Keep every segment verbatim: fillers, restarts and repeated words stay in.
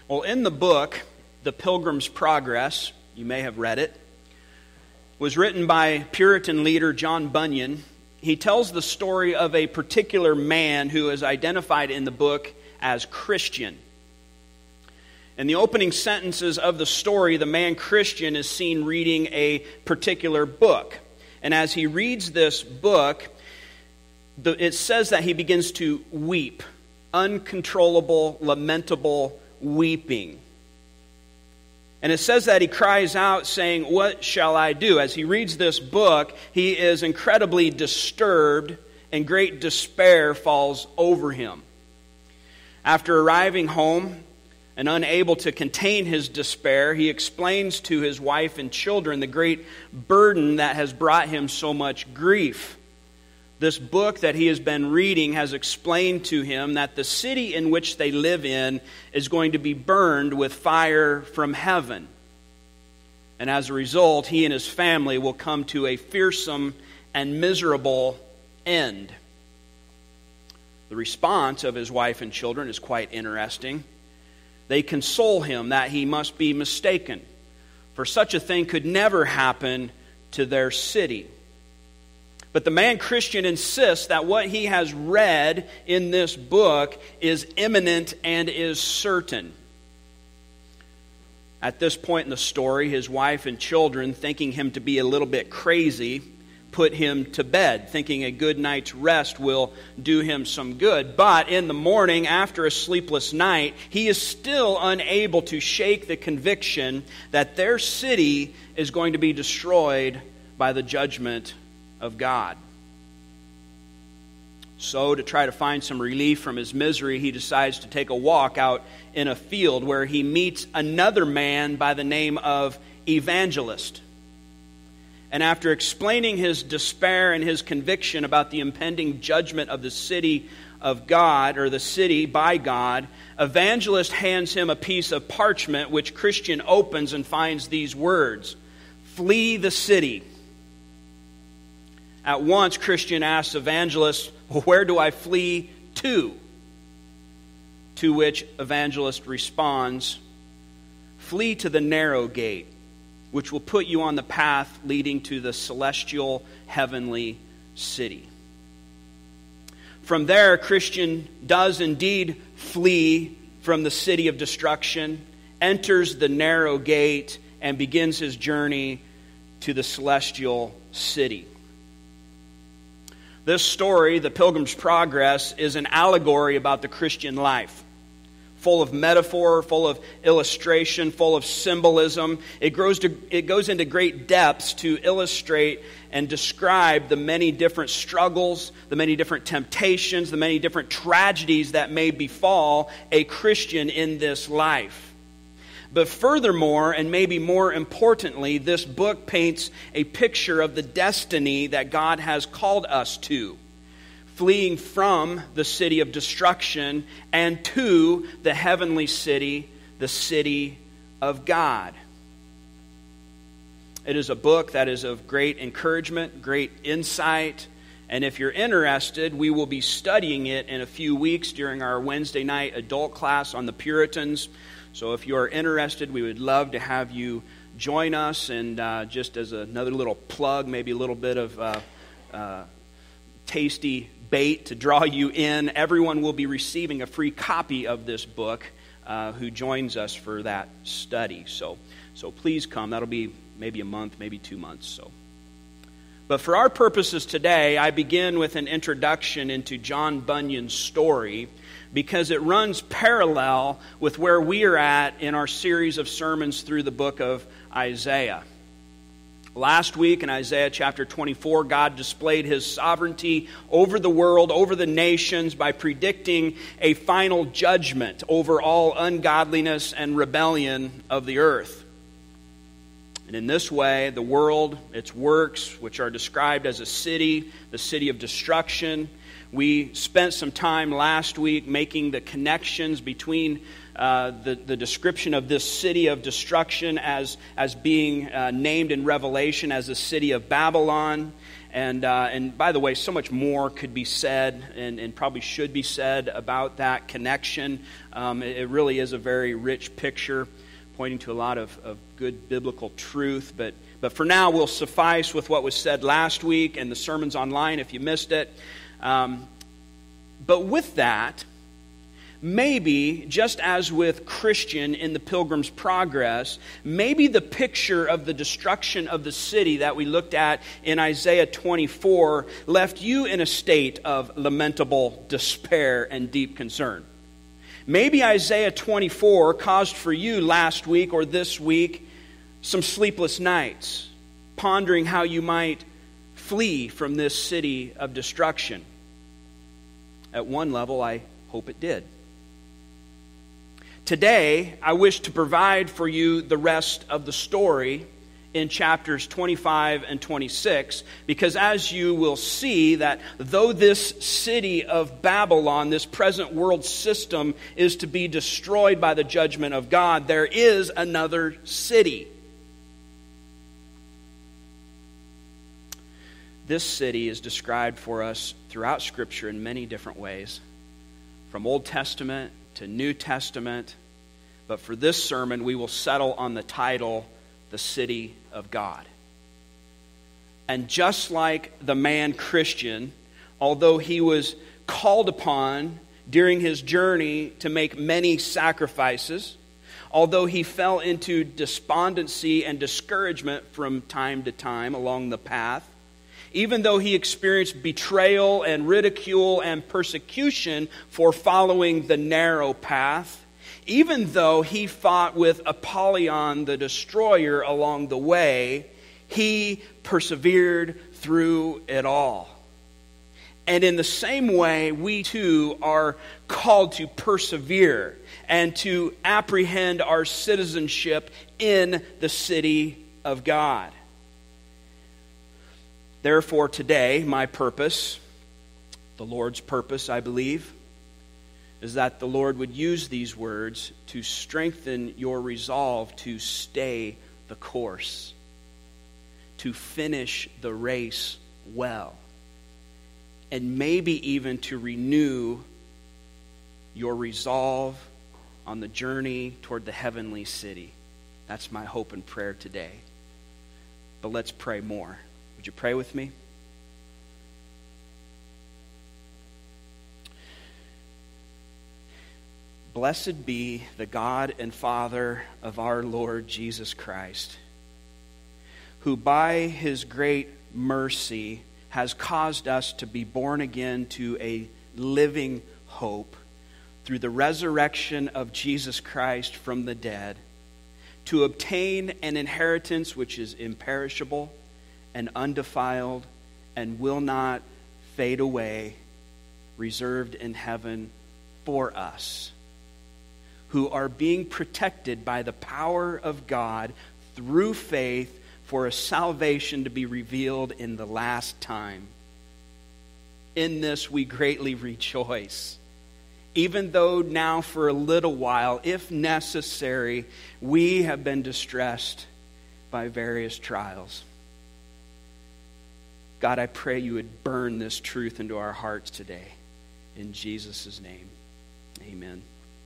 Well, in the book, The Pilgrim's Progress, you may have read it, was written by Puritan leader John Bunyan. He tells the story of a particular man who is identified in the book as Christian. In the opening sentences of the story, the man Christian is seen reading a particular book. And as he reads this book, it says that he begins to weep, uncontrollable, lamentable weeping. And it says that he cries out saying, "What shall I do?" As he reads this book, he is incredibly disturbed and great despair falls over him. After arriving home and unable to contain his despair, he explains to his wife and children the great burden that has brought him so much grief. This book that he has been reading has explained to him that the city in which they live in is going to be burned with fire from heaven. And as a result, he and his family will come to a fearsome and miserable end. The response of his wife and children is quite interesting. They console him that he must be mistaken, for such a thing could never happen to their city. But the man Christian insists that what he has read in this book is imminent and is certain. At this point in the story, his wife and children, thinking him to be a little bit crazy, put him to bed, thinking a good night's rest will do him some good. But in the morning, after a sleepless night, he is still unable to shake the conviction that their city is going to be destroyed by the judgment of God. So, to try to find some relief from his misery, he decides to take a walk out in a field where he meets another man by the name of Evangelist. And after explaining his despair and his conviction about the impending judgment of the city of God, or the city by God, Evangelist hands him a piece of parchment which Christian opens and finds these words: "Flee the city." At once, Christian asks Evangelist, "Where do I flee to?" To which Evangelist responds, "Flee to the narrow gate, which will put you on the path leading to the celestial heavenly city." From there, Christian does indeed flee from the city of destruction, enters the narrow gate, and begins his journey to the celestial city. This story, The Pilgrim's Progress, is an allegory about the Christian life. Full of metaphor, full of illustration, full of symbolism. It grows to, it goes into great depths to illustrate and describe the many different struggles, the many different temptations, the many different tragedies that may befall a Christian in this life. But furthermore, and maybe more importantly, this book paints a picture of the destiny that God has called us to, fleeing from the city of destruction and to the heavenly city, the city of God. It is a book that is of great encouragement, great insight, and if you're interested, we will be studying it in a few weeks during our Wednesday night adult class on the Puritans. So if you are interested, we would love to have you join us. And uh, just as another little plug, maybe a little bit of uh, uh, tasty bait to draw you in, everyone will be receiving a free copy of this book uh, who joins us for that study. So, so please come. That'll be maybe a month, maybe two months. So, but for our purposes today, I begin with an introduction into John Bunyan's story, because it runs parallel with where we are at in our series of sermons through the book of Isaiah. Last week in Isaiah chapter twenty-four, God displayed His sovereignty over the world, over the nations, by predicting a final judgment over all ungodliness and rebellion of the earth. And in this way, the world, its works, which are described as a city, the city of destruction, We spent some time last week making the connections between uh, the, the description of this city of destruction as, as being uh, named in Revelation as the city of Babylon. And uh, and by the way, so much more could be said and, and probably should be said about that connection. Um, it, it really is a very rich picture, pointing to a lot of, of good biblical truth. But but for now, we'll suffice with what was said last week and the sermons online if you missed it. Um, but with that, maybe, just as with Christian in the Pilgrim's Progress, maybe the picture of the destruction of the city that we looked at in Isaiah twenty-four left you in a state of lamentable despair and deep concern. Maybe Isaiah twenty-four caused for you last week or this week some sleepless nights, pondering how you might flee from this city of destruction. At one level, I hope it did. Today, I wish to provide for you the rest of the story in chapters twenty-five and twenty-six, because as you will see, that though this city of Babylon, this present world system, is to be destroyed by the judgment of God, there is another city. This city is described for us throughout Scripture in many different ways, from Old Testament to New Testament. But for this sermon, we will settle on the title, The City of God. And just like the man Christian, although he was called upon during his journey to make many sacrifices, although he fell into despondency and discouragement from time to time along the path, even though he experienced betrayal and ridicule and persecution for following the narrow path, even though he fought with Apollyon the destroyer along the way, he persevered through it all. And in the same way, we too are called to persevere and to apprehend our citizenship in the city of God. Therefore, today, my purpose, the Lord's purpose, I believe, is that the Lord would use these words to strengthen your resolve to stay the course, to finish the race well, and maybe even to renew your resolve on the journey toward the heavenly city. That's my hope and prayer today. But let's pray more. Would you pray with me? Blessed be the God and Father of our Lord Jesus Christ, who by his great mercy has caused us to be born again to a living hope through the resurrection of Jesus Christ from the dead, to obtain an inheritance which is imperishable and undefiled and will not fade away, reserved in heaven for us, who are being protected by the power of God through faith for a salvation to be revealed in the last time. In this we greatly rejoice, even though now for a little while, if necessary, we have been distressed by various trials. God, I pray you would burn this truth into our hearts today. In Jesus' name, amen.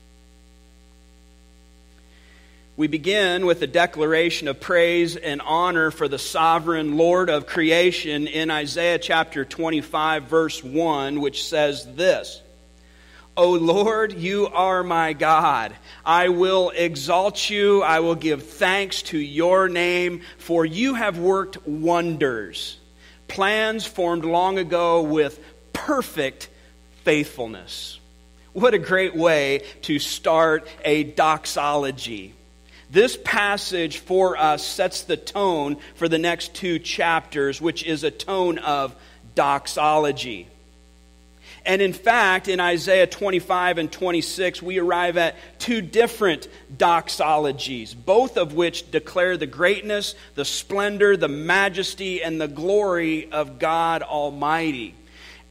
We begin with a declaration of praise and honor for the sovereign Lord of creation in Isaiah chapter twenty-five, verse one, which says this: O Lord, you are my God. I will exalt you. I will give thanks to your name, for you have worked wonders. Plans formed long ago with perfect faithfulness. What a great way to start a doxology. This passage for us sets the tone for the next two chapters, which is a tone of doxology. And in fact, in Isaiah twenty-five and twenty-six, we arrive at two different doxologies, both of which declare the greatness, the splendor, the majesty, and the glory of God Almighty.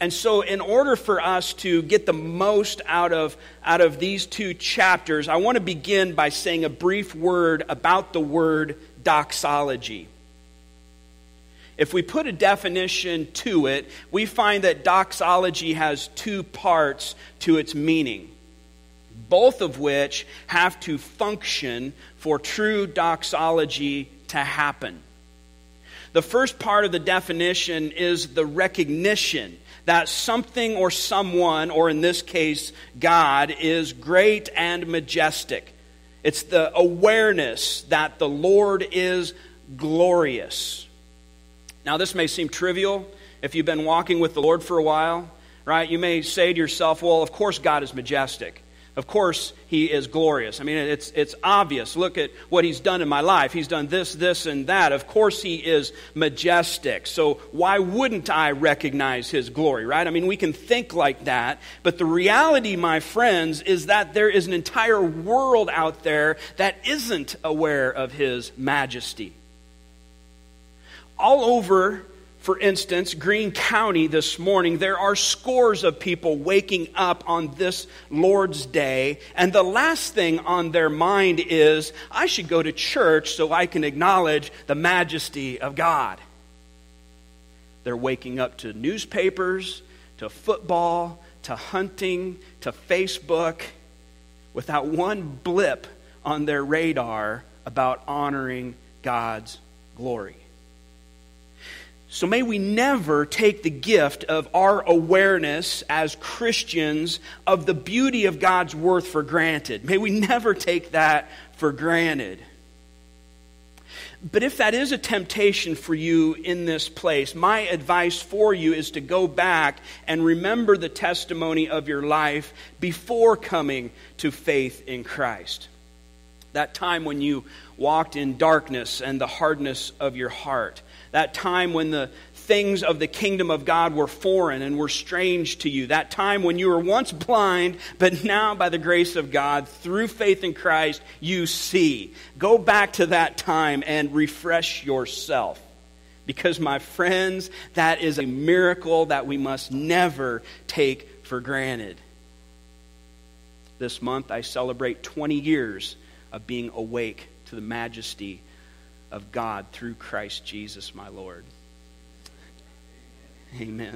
And so in order for us to get the most out of, out of these two chapters, I want to begin by saying a brief word about the word doxology. If we put a definition to it, we find that doxology has two parts to its meaning, both of which have to function for true doxology to happen. The first part of the definition is the recognition that something or someone, or in this case, God, is great and majestic. It's the awareness that the Lord is glorious. Now, this may seem trivial if you've been walking with the Lord for a while, right? You may say to yourself, well, of course God is majestic. Of course He is glorious. I mean, it's it's obvious. Look at what He's done in my life. He's done this, this, and that. Of course He is majestic. So why wouldn't I recognize His glory, right? I mean, we can think like that. But the reality, my friends, is that there is an entire world out there that isn't aware of His majesty. All over, for instance, Greene County this morning, there are scores of people waking up on this Lord's Day, and the last thing on their mind is, I should go to church so I can acknowledge the majesty of God. They're waking up to newspapers, to football, to hunting, to Facebook, without one blip on their radar about honoring God's glory. So may we never take the gift of our awareness as Christians of the beauty of God's worth for granted. May we never take that for granted. But if that is a temptation for you in this place, my advice for you is to go back and remember the testimony of your life before coming to faith in Christ. That time when you walked in darkness and the hardness of your heart. That time when the things of the kingdom of God were foreign and were strange to you. That time when you were once blind, but now by the grace of God, through faith in Christ, you see. Go back to that time and refresh yourself. Because, my friends, that is a miracle that we must never take for granted. This month I celebrate twenty years of being awake to the majesty of God through Christ Jesus, my Lord. Amen.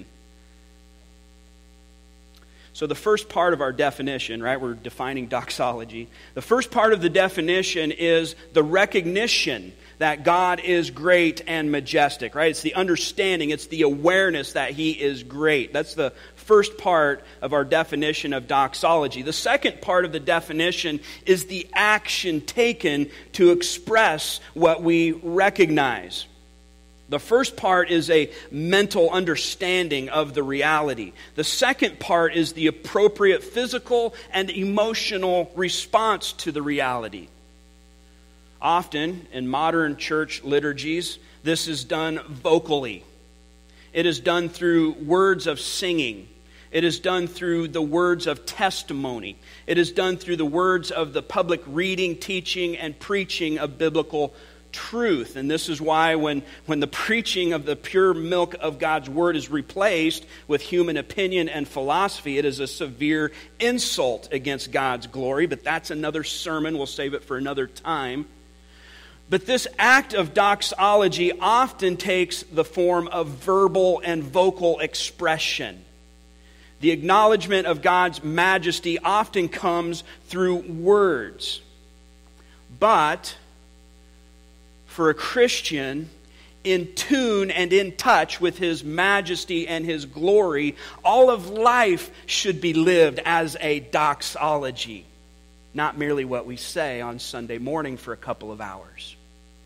So the first part of our definition, right, we're defining doxology. The first part of the definition is the recognition that God is great and majestic, right? It's the understanding, it's the awareness that He is great. That's the first part of our definition of doxology. The second part of the definition is the action taken to express what we recognize. The first part is a mental understanding of the reality. The second part is the appropriate physical and emotional response to the reality. Often, in modern church liturgies, this is done vocally. It is done through words of singing. It is done through the words of testimony. It is done through the words of the public reading, teaching, and preaching of biblical truth. And this is why when, when the preaching of the pure milk of God's Word is replaced with human opinion and philosophy, it is a severe insult against God's glory. But that's another sermon. We'll save it for another time. But this act of doxology often takes the form of verbal and vocal expression. The acknowledgement of God's majesty often comes through words. But for a Christian, in tune and in touch with His majesty and His glory, all of life should be lived as a doxology, not merely what we say on Sunday morning for a couple of hours.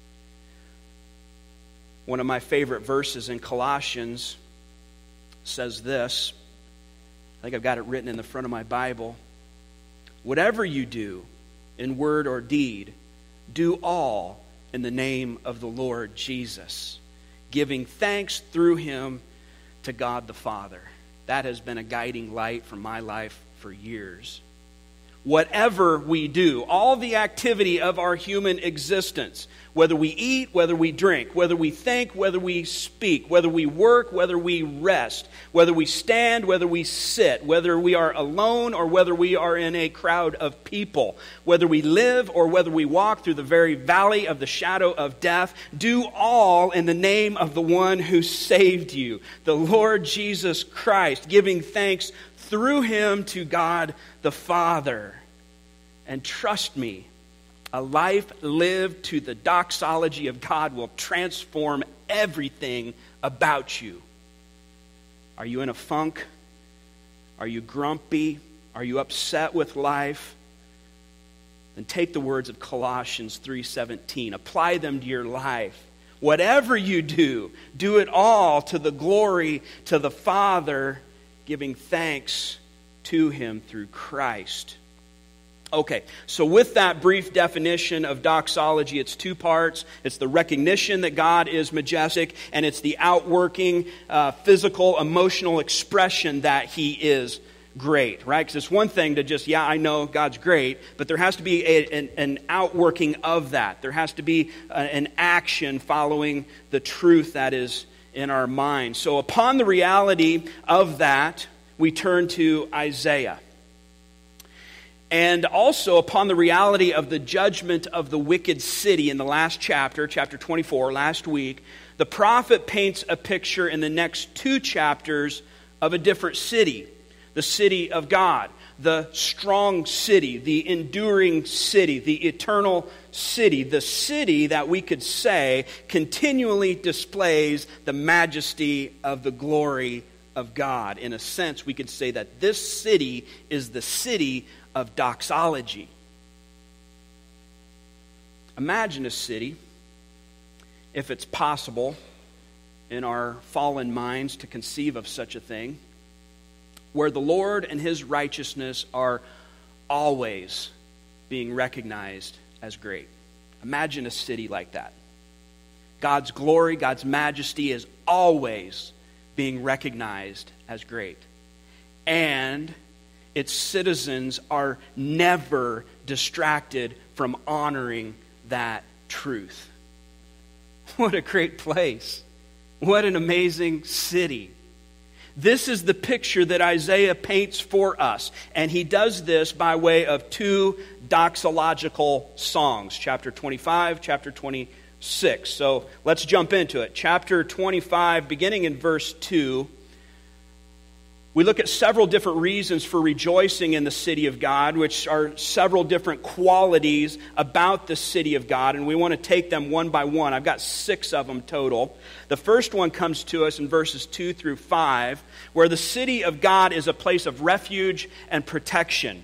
One of my favorite verses in Colossians says this. I think I've got it written in the front of my Bible. Whatever you do, in word or deed, do all in the name of the Lord Jesus, giving thanks through Him to God the Father. That has been a guiding light for my life for years. whatever we do, all the activity of our human existence, whether we eat, whether we drink, whether we think, whether we speak, whether we work, whether we rest, whether we stand, whether we sit, whether we are alone or whether we are in a crowd of people, whether we live or whether we walk through the very valley of the shadow of death, do all in the name of the one who saved you, the Lord Jesus Christ, giving thanks through him to God the Father. And trust me, a life lived to the doxology of God will transform everything about you. Are you in a funk? Are you grumpy? Are you upset with life? Then take the words of Colossians three seventeen. Apply them to your life. Whatever you do, do it all to the glory to the Father, giving thanks to him through Christ. Okay, so with that brief definition of doxology, it's two parts. It's the recognition that God is majestic, and it's the outworking, uh, physical, emotional expression that he is great, right? Because it's one thing to just, yeah, I know God's great, but there has to be a, an, an outworking of that. There has to be a, an action following the truth that is in our mind. So upon the reality of that, we turn to Isaiah. And also upon the reality of the judgment of the wicked city in the last chapter, chapter twenty-four, last week, the prophet paints a picture in the next two chapters of a different city, the city of God, the strong city, the enduring city, the eternal city, the city that we could say continually displays the majesty of the glory of God. In a sense, we could say that this city is the city of doxology. Imagine a city, if it's possible in our fallen minds to conceive of such a thing, where the Lord and his righteousness are always being recognized as great. Imagine a city like that. God's glory, God's majesty is always being recognized as great. And its citizens are never distracted from honoring that truth. What a great place. What an amazing city. This is the picture that Isaiah paints for us. And he does this by way of two doxological songs. Chapter twenty-five, chapter twenty-six. So let's jump into it. Chapter twenty-five, beginning in verse two. We look at several different reasons for rejoicing in the city of God, which are several different qualities about the city of God, and we want to take them one by one. I've got six of them total. The first one comes to us in verses two through five, where the city of God is a place of refuge and protection.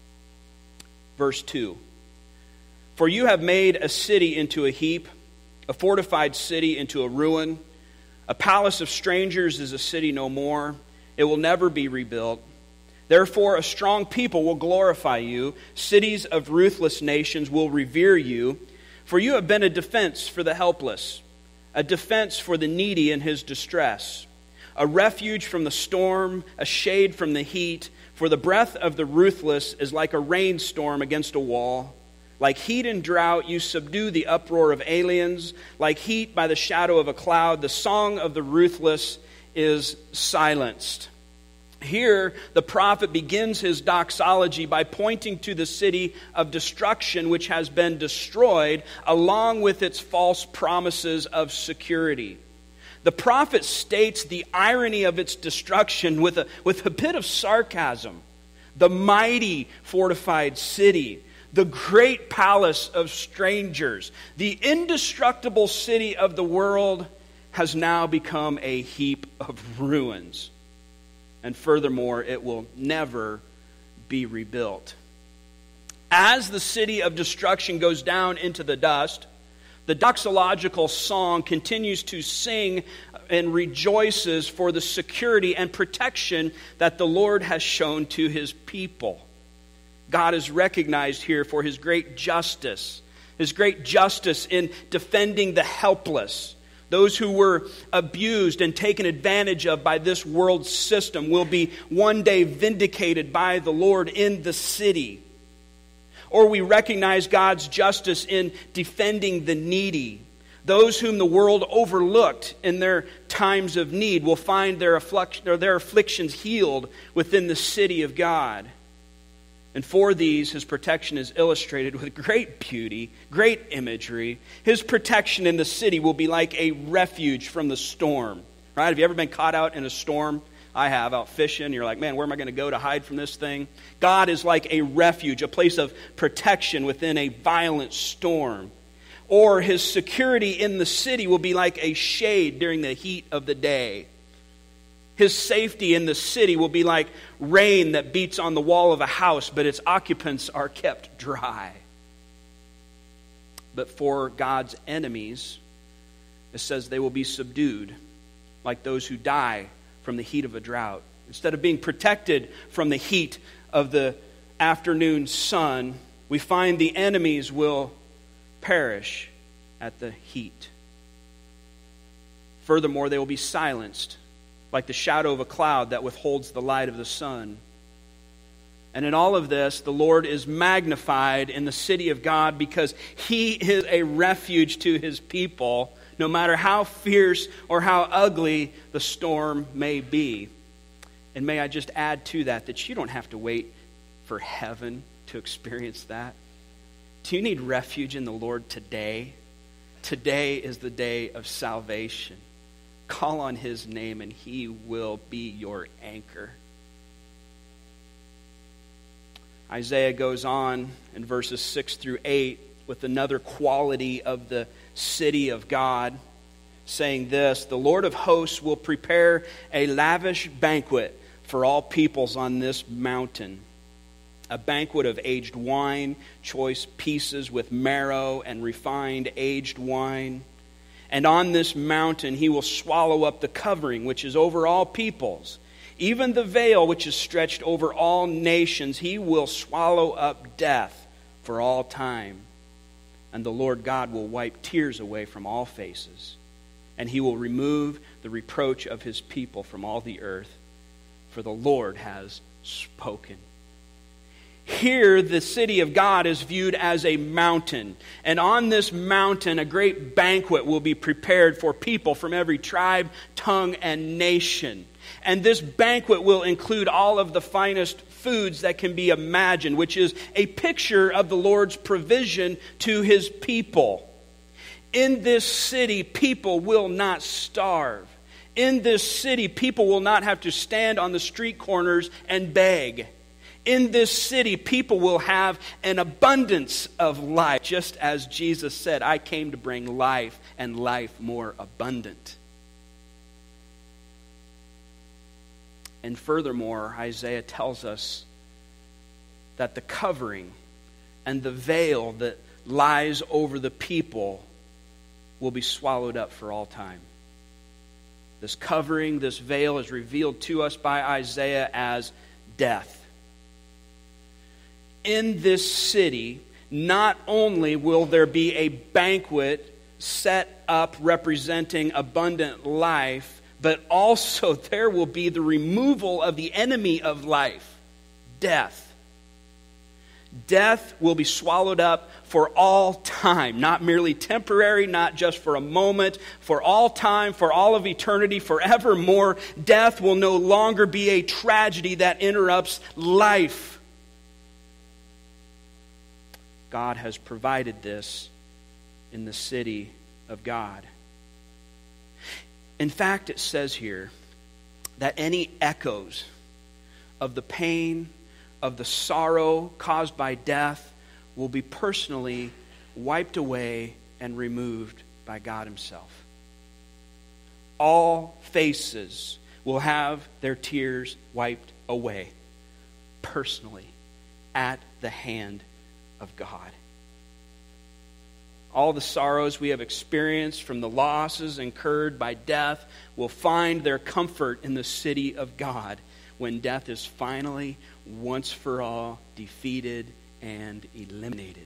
Verse two. For you have made a city into a heap, a fortified city into a ruin. A palace of strangers is a city no more. It will never be rebuilt. Therefore, a strong people will glorify you. Cities of ruthless nations will revere you. For you have been a defense for the helpless, a defense for the needy in his distress, a refuge from the storm, a shade from the heat. For the breath of the ruthless is like a rainstorm against a wall. Like heat and drought, you subdue the uproar of aliens. Like heat by the shadow of a cloud, the song of the ruthless is silenced. Here, the prophet begins his doxology by pointing to the city of destruction which has been destroyed, along with its false promises of security. The prophet states the irony of its destruction with a, with a bit of sarcasm. The mighty fortified city, the great palace of strangers, the indestructible city of the world has now become a heap of ruins. And furthermore, it will never be rebuilt. As the city of destruction goes down into the dust, the doxological song continues to sing and rejoices for the security and protection that the Lord has shown to his people. God is recognized here for his great justice, his great justice in defending the helpless. Those who were abused and taken advantage of by this world system will be one day vindicated by the Lord in the city. Or we recognize God's justice in defending the needy. Those whom the world overlooked in their times of need will find their affliction, or their afflictions healed within the city of God. And for these, His protection is illustrated with great beauty, great imagery. His protection in the city will be like a refuge from the storm. Right? Have you ever been caught out in a storm? I have, out fishing. You're like, man, where am I going to go to hide from this thing? God is like a refuge, a place of protection within a violent storm. Or His security in the city will be like a shade during the heat of the day. His safety in the city will be like rain that beats on the wall of a house, but its occupants are kept dry. But for God's enemies, it says they will be subdued, like those who die from the heat of a drought. Instead of being protected from the heat of the afternoon sun, we find the enemies will perish at the heat. Furthermore, they will be silenced, like the shadow of a cloud that withholds the light of the sun. And in all of this, the Lord is magnified in the city of God because He is a refuge to His people, no matter how fierce or how ugly the storm may be. And may I just add to that, that you don't have to wait for heaven to experience that. Do you need refuge in the Lord today? Today is the day of salvation. Call on His name and He will be your anchor. Isaiah goes on in verses six through eight with another quality of the city of God, saying this: the Lord of hosts will prepare a lavish banquet for all peoples on this mountain. A banquet of aged wine, choice pieces with marrow and refined aged wine. And on this mountain He will swallow up the covering which is over all peoples. Even the veil which is stretched over all nations, He will swallow up death for all time. And the Lord God will wipe tears away from all faces. And He will remove the reproach of His people from all the earth. For the Lord has spoken. Here, the city of God is viewed as a mountain. And on this mountain, a great banquet will be prepared for people from every tribe, tongue, and nation. And this banquet will include all of the finest foods that can be imagined, which is a picture of the Lord's provision to His people. In this city, people will not starve. In this city, people will not have to stand on the street corners and beg. In this city, people will have an abundance of life, just as Jesus said, I came to bring life and life more abundant. And furthermore, Isaiah tells us that the covering and the veil that lies over the people will be swallowed up for all time. This covering, this veil is revealed to us by Isaiah as death. In this city, not only will there be a banquet set up representing abundant life, but also there will be the removal of the enemy of life, death. Death will be swallowed up for all time, not merely temporary, not just for a moment, for all time, for all of eternity, forevermore. Death will no longer be a tragedy that interrupts life. God has provided this in the city of God. In fact, it says here that any echoes of the pain, of the sorrow caused by death will be personally wiped away and removed by God Himself. All faces will have their tears wiped away personally at the hand of God. All the sorrows we have experienced from the losses incurred by death will find their comfort in the city of God when death is finally, once for all, defeated and eliminated.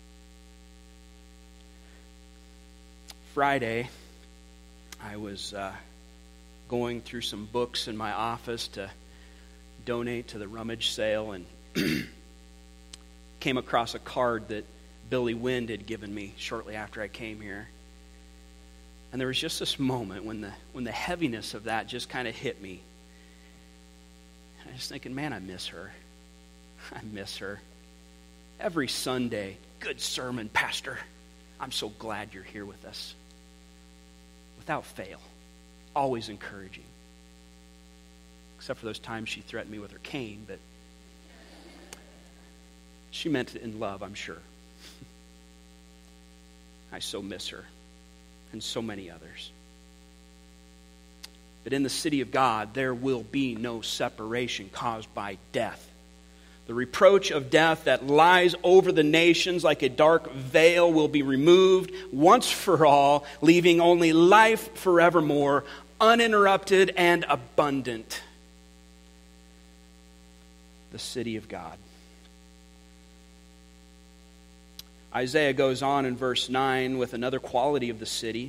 Friday, I was uh, going through some books in my office to donate to the rummage sale and came across a card that Billy Wind had given me shortly after I came here. And there was just this moment when the when the heaviness of that just kind of hit me. I was thinking, man, I miss her. I miss her. Every Sunday, good sermon, Pastor. I'm so glad you're here with us. Without fail. Always encouraging. Except for those times she threatened me with her cane, but she meant it in love, I'm sure. I so miss her, and so many others. But in the city of God, there will be no separation caused by death. The reproach of death that lies over the nations like a dark veil will be removed once for all, leaving only life forevermore, uninterrupted and abundant. The city of God. Isaiah goes on in verse nine with another quality of the city,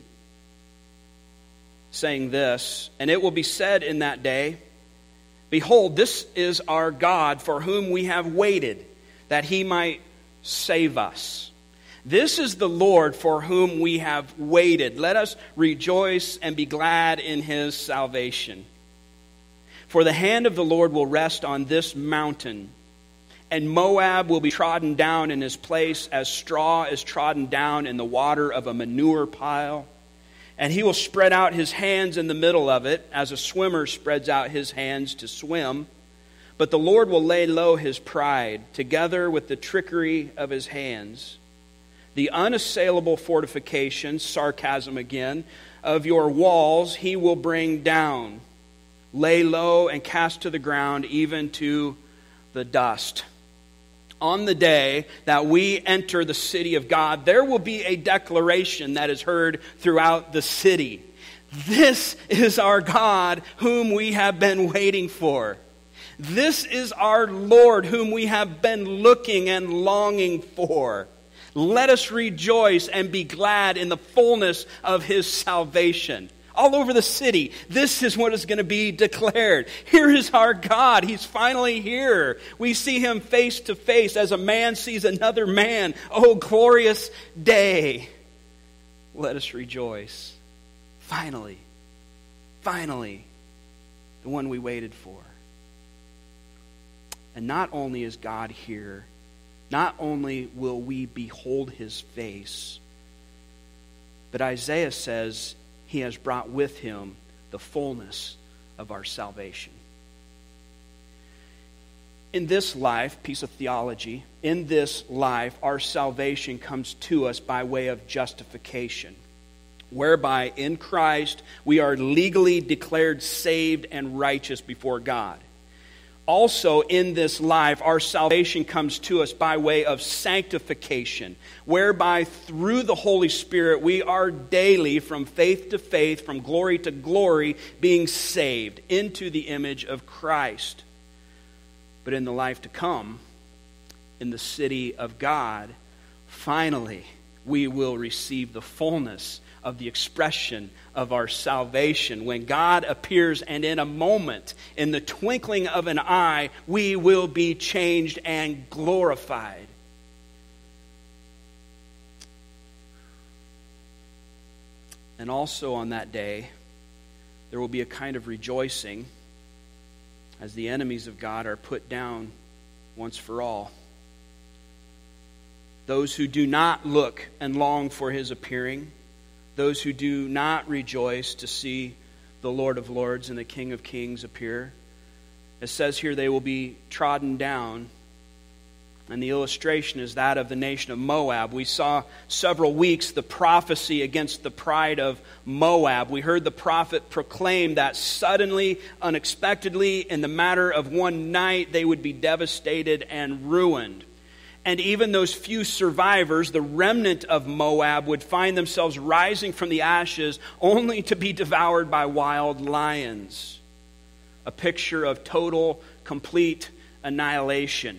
saying this, "And it will be said in that day, Behold, this is our God for whom we have waited, that he might save us. This is the Lord for whom we have waited. Let us rejoice and be glad in his salvation. For the hand of the Lord will rest on this mountain, and Moab will be trodden down in his place as straw is trodden down in the water of a manure pile. And he will spread out his hands in the middle of it, as a swimmer spreads out his hands to swim. But the Lord will lay low his pride, together with the trickery of his hands. The unassailable fortifications," sarcasm again, "of your walls he will bring down, lay low and cast to the ground, even to the dust." On the day that we enter the city of God, there will be a declaration that is heard throughout the city. This is our God whom we have been waiting for. This is our Lord whom we have been looking and longing for. Let us rejoice and be glad in the fullness of his salvation. All over the city, this is what is going to be declared. Here is our God. He's finally here. We see him face to face as a man sees another man. Oh, glorious day. Let us rejoice. Finally, finally, the one we waited for. And not only is God here, not only will we behold his face, but Isaiah says he has brought with him the fullness of our salvation. In this life, piece of theology, in this life, our salvation comes to us by way of justification, whereby in Christ we are legally declared saved and righteous before God. Also, in this life, our salvation comes to us by way of sanctification, whereby through the Holy Spirit we are daily, from faith to faith, from glory to glory, being saved into the image of Christ. But in the life to come, in the city of God, finally we will receive the fullness of the expression of our salvation. When God appears, and in a moment, in the twinkling of an eye, we will be changed and glorified. And also on that day, there will be a kind of rejoicing as the enemies of God are put down once for all. Those who do not look and long for his appearing, those who do not rejoice to see the Lord of Lords and the King of Kings appear. It says here they will be trodden down. And the illustration is that of the nation of Moab. We saw several weeks the prophecy against the pride of Moab. We heard the prophet proclaim that suddenly, unexpectedly, in the matter of one night, they would be devastated and ruined. And even those few survivors, the remnant of Moab, would find themselves rising from the ashes only to be devoured by wild lions. A picture of total, complete annihilation.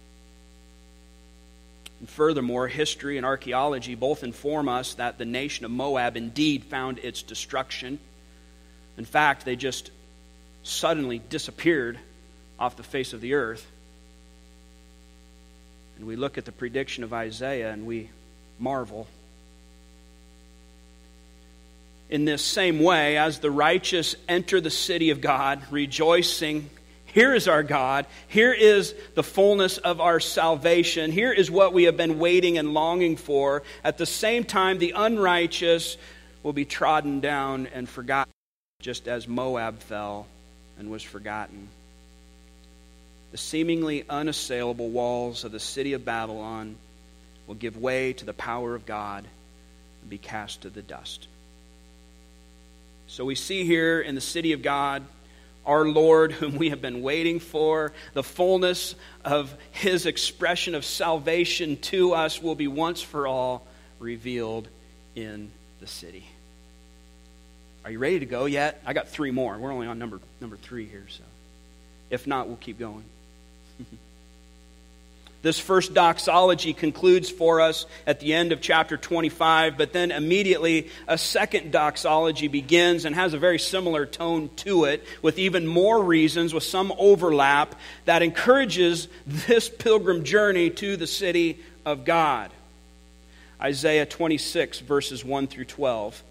And furthermore, history and archaeology both inform us that the nation of Moab indeed found its destruction. In fact, they just suddenly disappeared off the face of the earth. And we look at the prediction of Isaiah and we marvel. In this same way, as the righteous enter the city of God, rejoicing, here is our God, here is the fullness of our salvation, here is what we have been waiting and longing for. At the same time, the unrighteous will be trodden down and forgotten, just as Moab fell and was forgotten. The seemingly unassailable walls of the city of Babylon will give way to the power of God and be cast to the dust. So we see here in the city of God, our Lord, whom we have been waiting for, the fullness of His expression of salvation to us will be once for all revealed in the city. Are you ready to go yet? I got three more. We're only on number number three here, so if not, we'll keep going. This first doxology concludes for us at the end of chapter twenty-five, but then immediately a second doxology begins and has a very similar tone to it, with even more reasons, with some overlap, that encourages this pilgrim journey to the city of God. Isaiah twenty-six, verses one through twelve.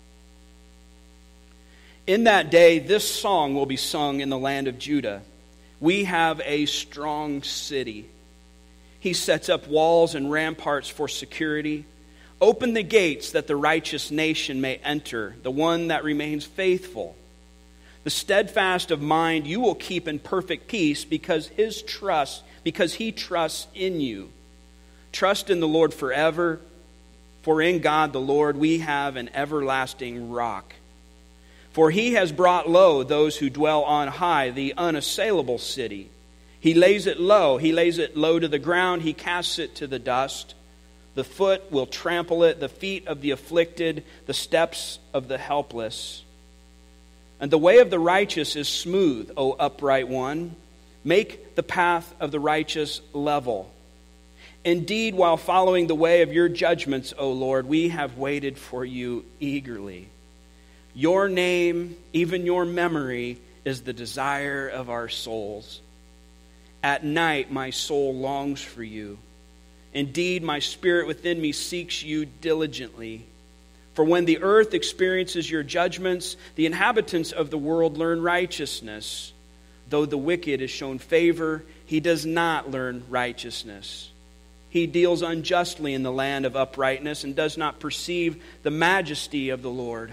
In that day, this song will be sung in the land of Judah. We have a strong city. He sets up walls and ramparts for security. Open the gates that the righteous nation may enter, the one that remains faithful. The steadfast of mind you will keep in perfect peace because his trust, because he trusts in you. Trust in the Lord forever, for in God the Lord we have an everlasting rock. For he has brought low those who dwell on high, the unassailable city. He lays it low. He lays it low to the ground. He casts it to the dust. The foot will trample it, the feet of the afflicted, the steps of the helpless. And the way of the righteous is smooth, O upright one. Make the path of the righteous level. Indeed, while following the way of your judgments, O Lord, we have waited for you eagerly. Your name, even your memory, is the desire of our souls. At night, my soul longs for you. Indeed, my spirit within me seeks you diligently. For when the earth experiences your judgments, the inhabitants of the world learn righteousness. Though the wicked is shown favor, he does not learn righteousness. He deals unjustly in the land of uprightness and does not perceive the majesty of the Lord.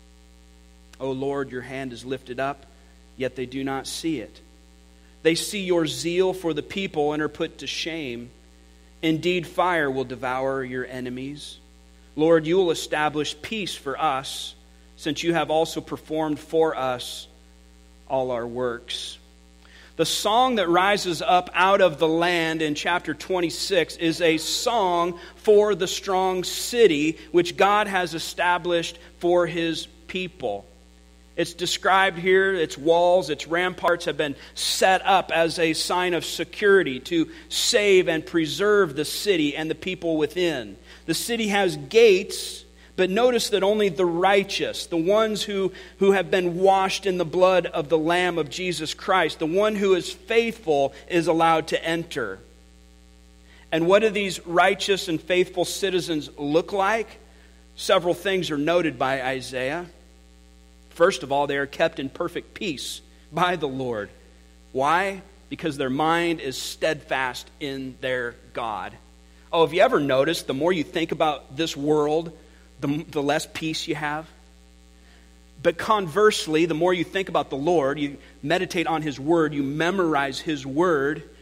O Lord, your hand is lifted up, yet they do not see it. They see your zeal for the people and are put to shame. Indeed, fire will devour your enemies. Lord, you will establish peace for us, since you have also performed for us all our works. The song that rises up out of the land in chapter twenty-six is a song for the strong city, which God has established for his people. It's described here, its walls, its ramparts have been set up as a sign of security to save and preserve the city and the people within. The city has gates, but notice that only the righteous, the ones who, who have been washed in the blood of the Lamb of Jesus Christ, the one who is faithful, is allowed to enter. And what do these righteous and faithful citizens look like? Several things are noted by Isaiah. First of all, they are kept in perfect peace by the Lord. Why? Because their mind is steadfast in their God. Oh, have you ever noticed the more you think about this world, the, the less peace you have? But conversely, the more you think about the Lord, you meditate on his word, you memorize his word, it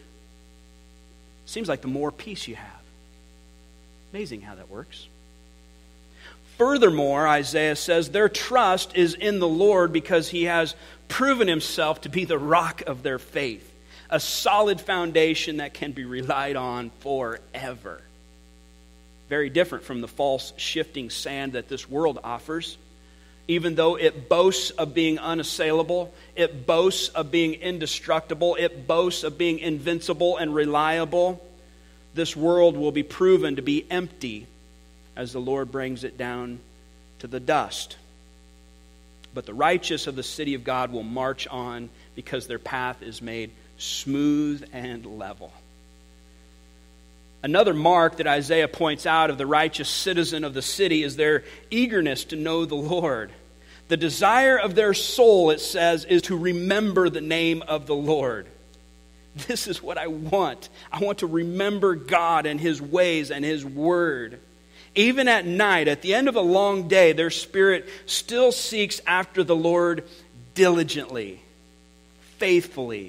seems like the more peace you have. Amazing how that works. Furthermore, Isaiah says their trust is in the Lord because he has proven himself to be the rock of their faith, a solid foundation that can be relied on forever. Very different from the false shifting sand that this world offers. Even though it boasts of being unassailable, it boasts of being indestructible, it boasts of being invincible and reliable, this world will be proven to be empty as the Lord brings it down to the dust. But the righteous of the city of God will march on because their path is made smooth and level. Another mark that Isaiah points out of the righteous citizen of the city is their eagerness to know the Lord. The desire of their soul, it says, is to remember the name of the Lord. This is what I want. I want to remember God and His ways and His word. Even at night, at the end of a long day, their spirit still seeks after the Lord diligently, faithfully.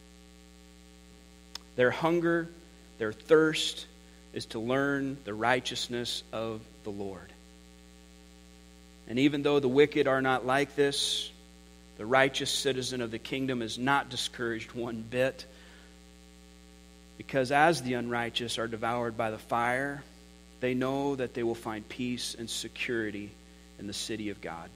Their hunger, their thirst is to learn the righteousness of the Lord. And even though the wicked are not like this, the righteous citizen of the kingdom is not discouraged one bit, because as the unrighteous are devoured by the fire, they know that they will find peace and security in the city of God.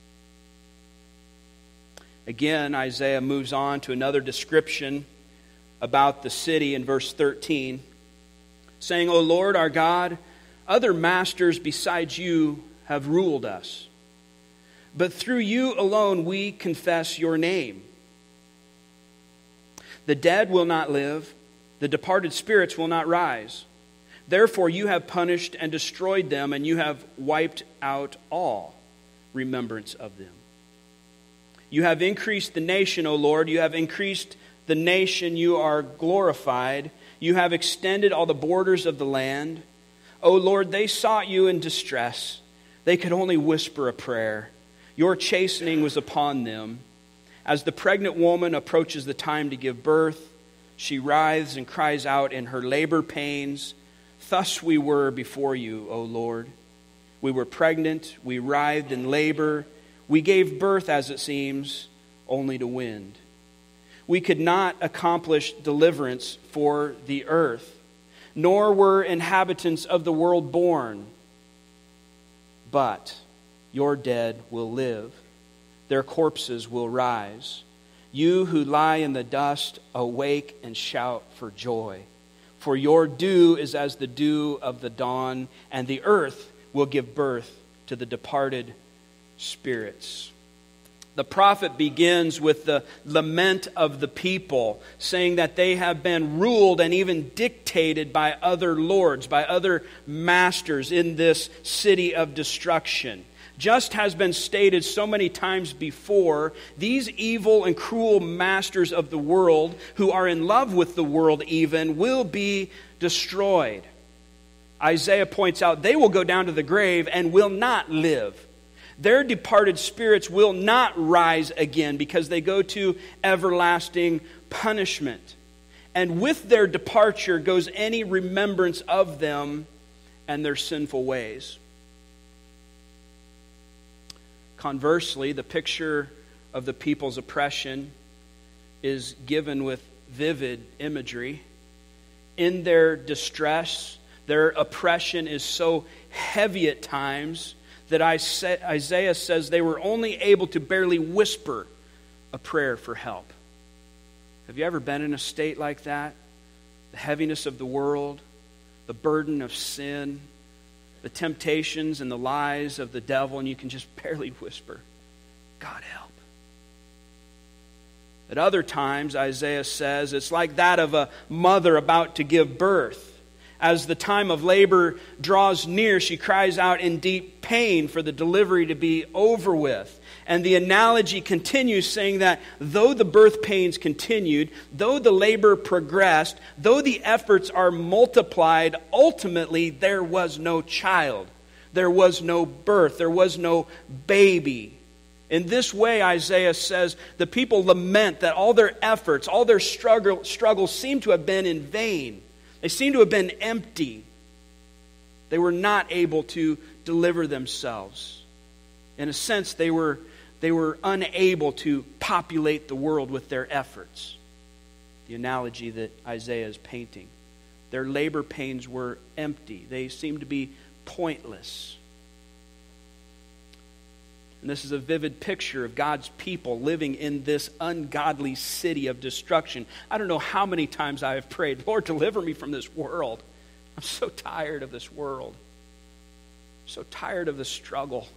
Again, Isaiah moves on to another description about the city in verse thirteen, saying, O Lord our God, other masters besides you have ruled us, but through you alone we confess your name. The dead will not live, the departed spirits will not rise. Therefore you have punished and destroyed them, and you have wiped out all remembrance of them. You have increased the nation, O Lord, you have increased the nation, you are glorified. You have extended all the borders of the land. O Lord, they sought you in distress. They could only whisper a prayer. Your chastening was upon them. As the pregnant woman approaches the time to give birth, she writhes and cries out in her labor pains. Thus we were before you, O Lord. We were pregnant, we writhed in labor. We gave birth, as it seems, only to wind. We could not accomplish deliverance for the earth, nor were inhabitants of the world born. But your dead will live, their corpses will rise. You who lie in the dust, awake and shout for joy. For your dew is as the dew of the dawn, and the earth will give birth to the departed spirits. The prophet begins with the lament of the people, saying that they have been ruled and even dictated by other lords, by other masters in this city of destruction. Just has been stated so many times before, these evil and cruel masters of the world, who are in love with the world even, will be destroyed. Isaiah points out they will go down to the grave and will not live. Their departed spirits will not rise again because they go to everlasting punishment. And with their departure goes any remembrance of them and their sinful ways. Conversely, the picture of the people's oppression is given with vivid imagery. In their distress, their oppression is so heavy at times that Isaiah says they were only able to barely whisper a prayer for help. Have you ever been in a state like that? The heaviness of the world, the burden of sin, the temptations and the lies of the devil, and you can just barely whisper, God help. At other times, Isaiah says, it's like that of a mother about to give birth. As the time of labor draws near, she cries out in deep pain for the delivery to be over with. And the analogy continues, saying that though the birth pains continued, though the labor progressed, though the efforts are multiplied, ultimately there was no child. There was no birth. There was no baby. In this way, Isaiah says, the people lament that all their efforts, all their struggle, struggles seem to have been in vain. They seem to have been empty. They were not able to deliver themselves. In a sense, they were, they were unable to populate the world with their efforts. The analogy that Isaiah is painting. Their labor pains were empty. They seemed to be pointless. And this is a vivid picture of God's people living in this ungodly city of destruction. I don't know how many times I have prayed, Lord, deliver me from this world. I'm so tired of this world. I'm so tired of the struggle.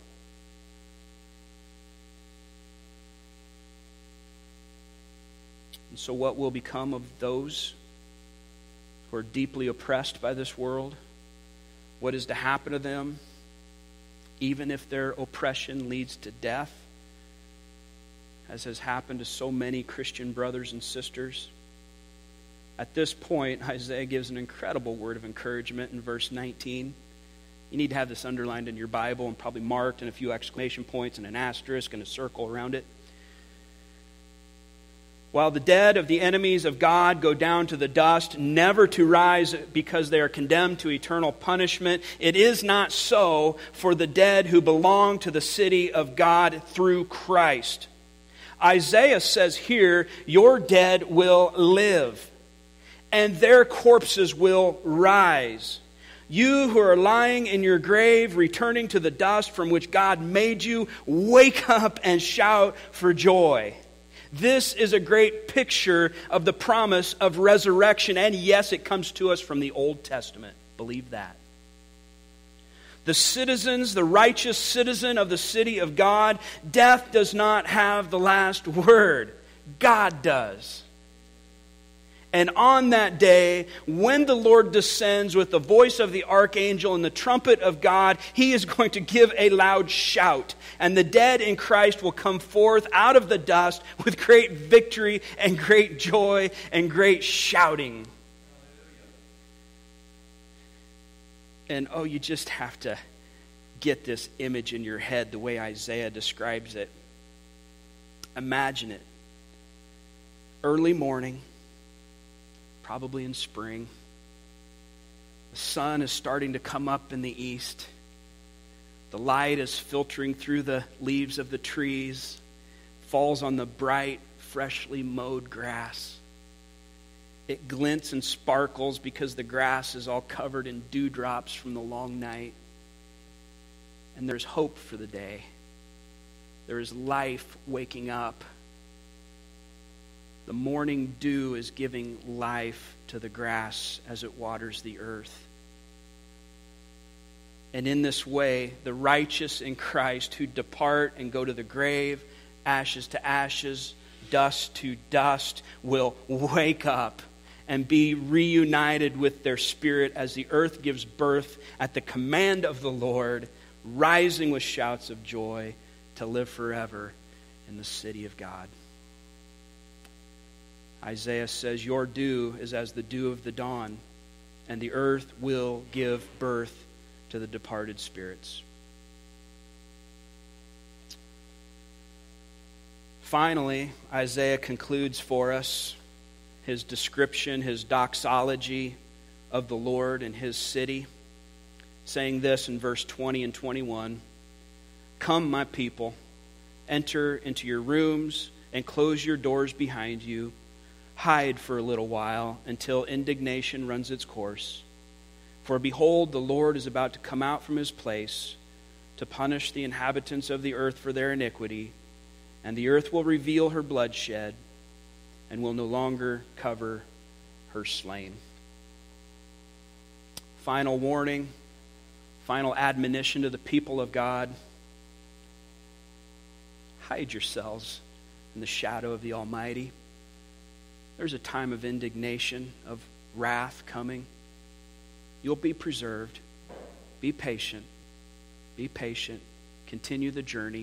And so what will become of those who are deeply oppressed by this world, what is to happen to them, even if their oppression leads to death, as has happened to so many Christian brothers and sisters. At this point, Isaiah gives an incredible word of encouragement in verse nineteen. You need to have this underlined in your Bible and probably marked and a few exclamation points and an asterisk and a circle around it. While the dead of the enemies of God go down to the dust, never to rise because they are condemned to eternal punishment, it is not so for the dead who belong to the city of God through Christ. Isaiah says here, your dead will live, and their corpses will rise. You who are lying in your grave, returning to the dust from which God made you, wake up and shout for joy. This is a great picture of the promise of resurrection, and yes, it comes to us from the Old Testament. Believe that. The citizens, the righteous citizen of the city of God, death does not have the last word. God does. And on that day, when the Lord descends with the voice of the archangel and the trumpet of God, He is going to give a loud shout. And the dead in Christ will come forth out of the dust with great victory and great joy and great shouting. And oh, you just have to get this image in your head the way Isaiah describes it. Imagine it. Early morning, probably in spring. The sun is starting to come up in the east. The light is filtering through the leaves of the trees, falls on the bright, freshly mowed grass. It glints and sparkles because the grass is all covered in dewdrops from the long night. And there's hope for the day. There is life waking up. The morning dew is giving life to the grass as it waters the earth. And in this way, the righteous in Christ who depart and go to the grave, ashes to ashes, dust to dust, will wake up and be reunited with their spirit as the earth gives birth at the command of the Lord, rising with shouts of joy to live forever in the city of God. Isaiah says, your dew is as the dew of the dawn, and the earth will give birth to the departed spirits. Finally, Isaiah concludes for us his description, his doxology of the Lord and His city, saying this in verse twenty and twenty-one, come, my people, enter into your rooms and close your doors behind you. Hide for a little while until indignation runs its course. For behold, the Lord is about to come out from His place to punish the inhabitants of the earth for their iniquity, and the earth will reveal her bloodshed and will no longer cover her slain. Final warning, final admonition to the people of God. Hide yourselves in the shadow of the Almighty. There's a time of indignation, of wrath coming. You'll be preserved. Be patient. Be patient. Continue the journey.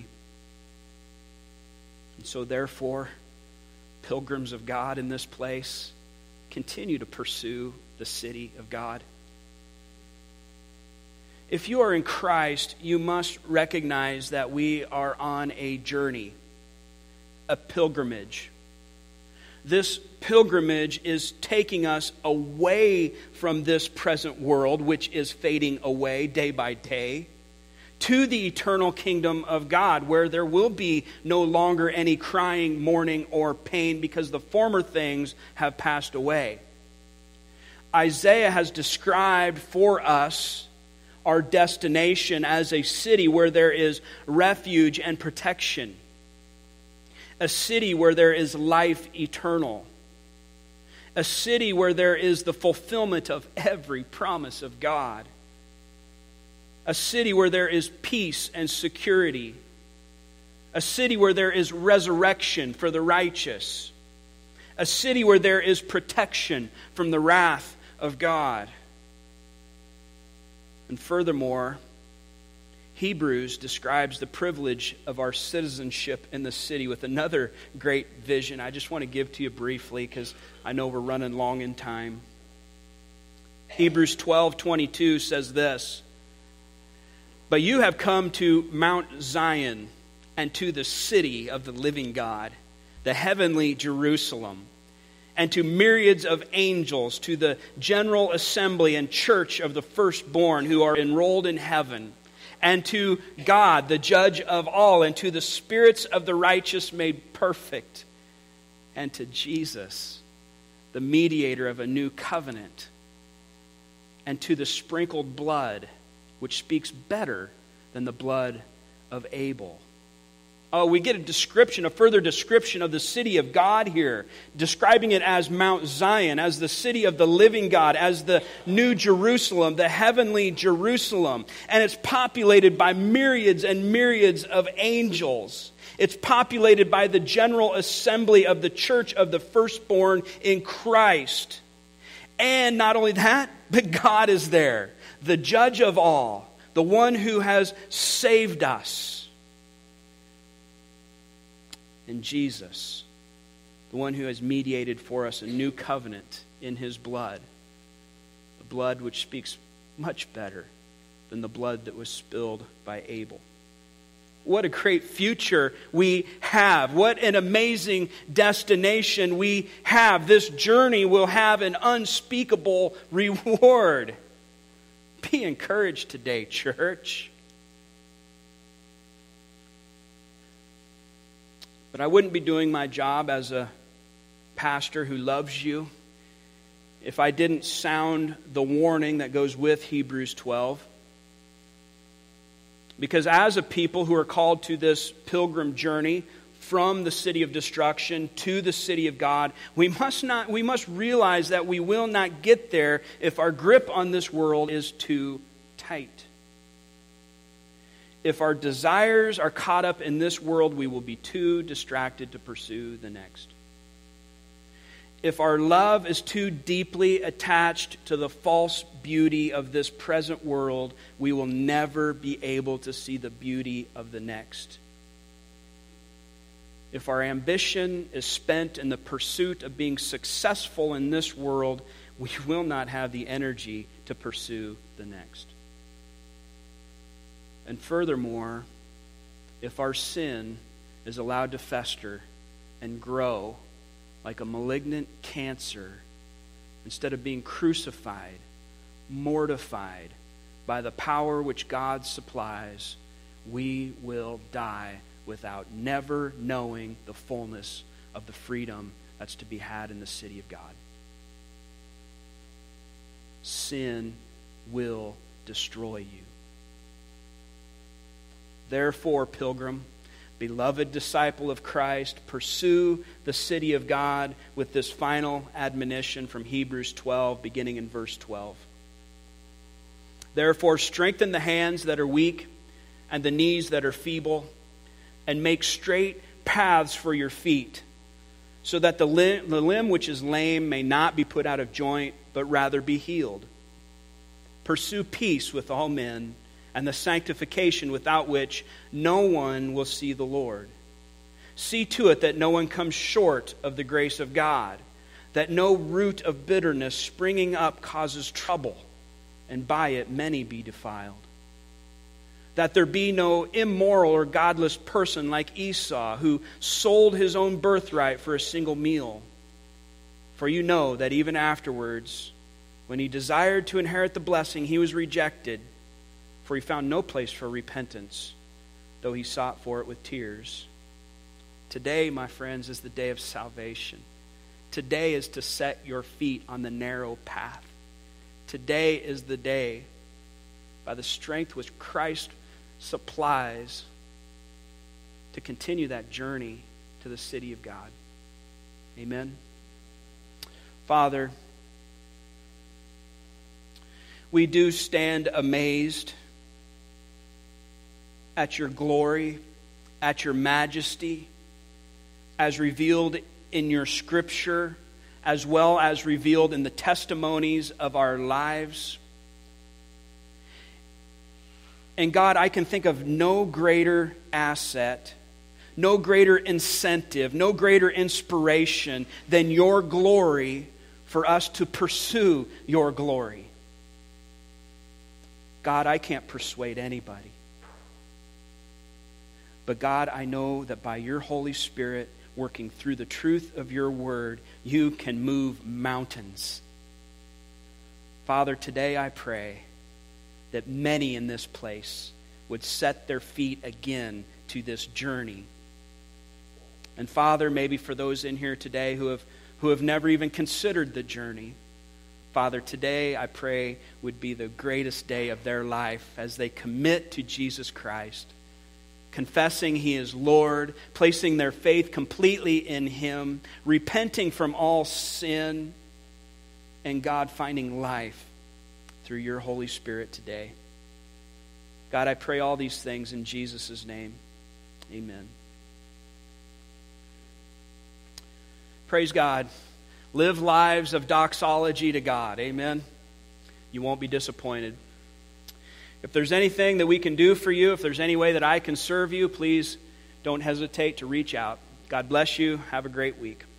And so therefore, pilgrims of God in this place, continue to pursue the city of God. If you are in Christ, you must recognize that we are on a journey, a pilgrimage. This pilgrimage is taking us away from this present world, which is fading away day by day, to the eternal kingdom of God, where there will be no longer any crying, mourning, or pain, because the former things have passed away. Isaiah has described for us our destination as a city where there is refuge and protection. A city where there is life eternal. A city where there is the fulfillment of every promise of God. A city where there is peace and security. A city where there is resurrection for the righteous. A city where there is protection from the wrath of God. And furthermore, Hebrews describes the privilege of our citizenship in the city with another great vision. I just want to give to you briefly because I know we're running long in time. Hebrews twelve twenty-two says this, "But you have come to Mount Zion and to the city of the living God, the heavenly Jerusalem, and to myriads of angels, to the general assembly and church of the firstborn who are enrolled in heaven, and to God, the judge of all, and to the spirits of the righteous made perfect, and to Jesus, the mediator of a new covenant, and to the sprinkled blood, which speaks better than the blood of Abel." Oh, we get a description, a further description of the city of God here, describing it as Mount Zion, as the city of the living God, as the new Jerusalem, the heavenly Jerusalem. And it's populated by myriads and myriads of angels. It's populated by the general assembly of the church of the firstborn in Christ. And not only that, but God is there, the judge of all, the one who has saved us. And Jesus, the one who has mediated for us a new covenant in His blood, the blood which speaks much better than the blood that was spilled by Abel. What a great future we have. What an amazing destination we have. This journey will have an unspeakable reward. Be encouraged today, church. But I wouldn't be doing my job as a pastor who loves you if I didn't sound the warning that goes with Hebrews twelve. Because as a people who are called to this pilgrim journey from the city of destruction to the city of God, we must not we must realize that we will not get there if our grip on this world is too tight. If our desires are caught up in this world, we will be too distracted to pursue the next. If our love is too deeply attached to the false beauty of this present world, we will never be able to see the beauty of the next. If our ambition is spent in the pursuit of being successful in this world, we will not have the energy to pursue the next. And furthermore, if our sin is allowed to fester and grow like a malignant cancer, instead of being crucified, mortified by the power which God supplies, we will die without never knowing the fullness of the freedom that's to be had in the city of God. Sin will destroy you. Therefore, pilgrim, beloved disciple of Christ, pursue the city of God with this final admonition from Hebrews twelve, beginning in verse twelve. Therefore, strengthen the hands that are weak and the knees that are feeble, and make straight paths for your feet, so that the limb, the limb which is lame may not be put out of joint, but rather be healed. Pursue peace with all men, and the sanctification without which no one will see the Lord. See to it that no one comes short of the grace of God, that no root of bitterness springing up causes trouble, and by it many be defiled. That there be no immoral or godless person like Esau, who sold his own birthright for a single meal. For you know that even afterwards, when he desired to inherit the blessing, he was rejected, for he found no place for repentance, though he sought for it with tears. Today, my friends, is the day of salvation. Today is to set your feet on the narrow path. Today is the day, by the strength which Christ supplies, to continue that journey to the city of God. Amen. Father, we do stand amazed at your glory, at your majesty, as revealed in your scripture, as well as revealed in the testimonies of our lives. And God, I can think of no greater asset, no greater incentive, no greater inspiration than your glory for us to pursue your glory. God, I can't persuade anybody. But God, I know that by your Holy Spirit working through the truth of your word, you can move mountains. Father, today I pray that many in this place would set their feet again to this journey. And Father, maybe for those in here today who have who have never even considered the journey, Father, today I pray would be the greatest day of their life as they commit to Jesus Christ, confessing He is Lord, placing their faith completely in Him, repenting from all sin, and God, finding life through your Holy Spirit today. God, I pray all these things in Jesus' name. Amen. Praise God. Live lives of doxology to God. Amen. You won't be disappointed. If there's anything that we can do for you, if there's any way that I can serve you, please don't hesitate to reach out. God bless you. Have a great week.